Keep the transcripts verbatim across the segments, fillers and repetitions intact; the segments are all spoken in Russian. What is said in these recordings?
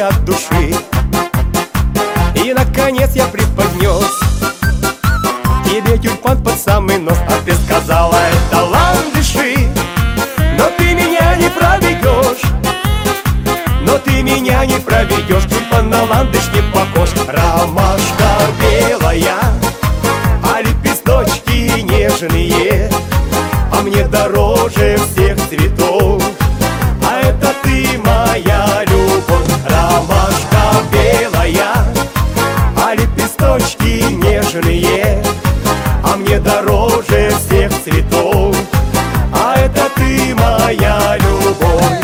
от души. И наконец я преподнес тебе тюльпан под самый нос. А ты сказала: это ландыши. Но ты меня не проведешь, но ты меня не проведешь. Тюльпан на ландыш не похож. Ромашка белая, а лепесточки нежные, а мне дороже всех цветов. А это ты моя любовь. Ромашка белая, а лепесточки нежные, а мне дороже всех цветов. А это ты моя любовь.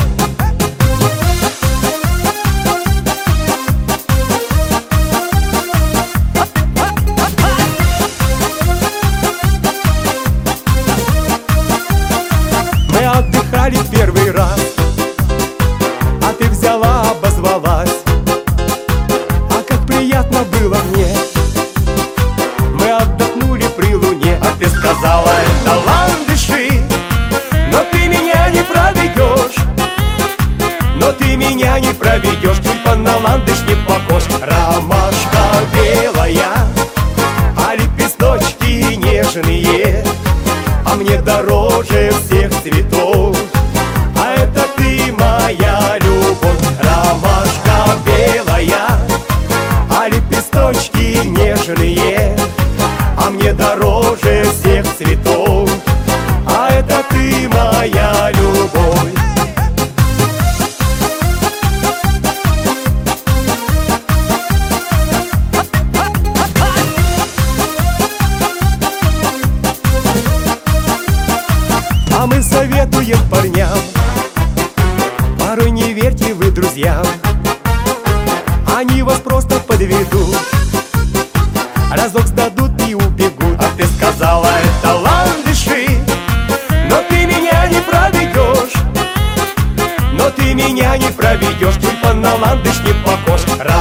Мы отдыхали первый раз, а ты взяла, обозвалась. А как приятно было мне. Мы отдохнули при луне. А ты сказала: это ландыши. Но ты меня не проведешь, но ты меня не проведешь. Тюльпан на ландыш не похож. Ромашка белая, а лепесточки нежные, а мне дороже всех цветов. А это ты моя любовь. Ромашка белая, а лепесточки нежные, а мне дороже всех цветов. А это ты моя любовь. А мы советуем парням: порой не верьте вы друзьям, они вас просто подведут, разок сдадут и убегут. А ты сказала: это ландыши. Но ты меня не проведешь, но ты меня не проведешь. Тюльпан на ландыш не похож.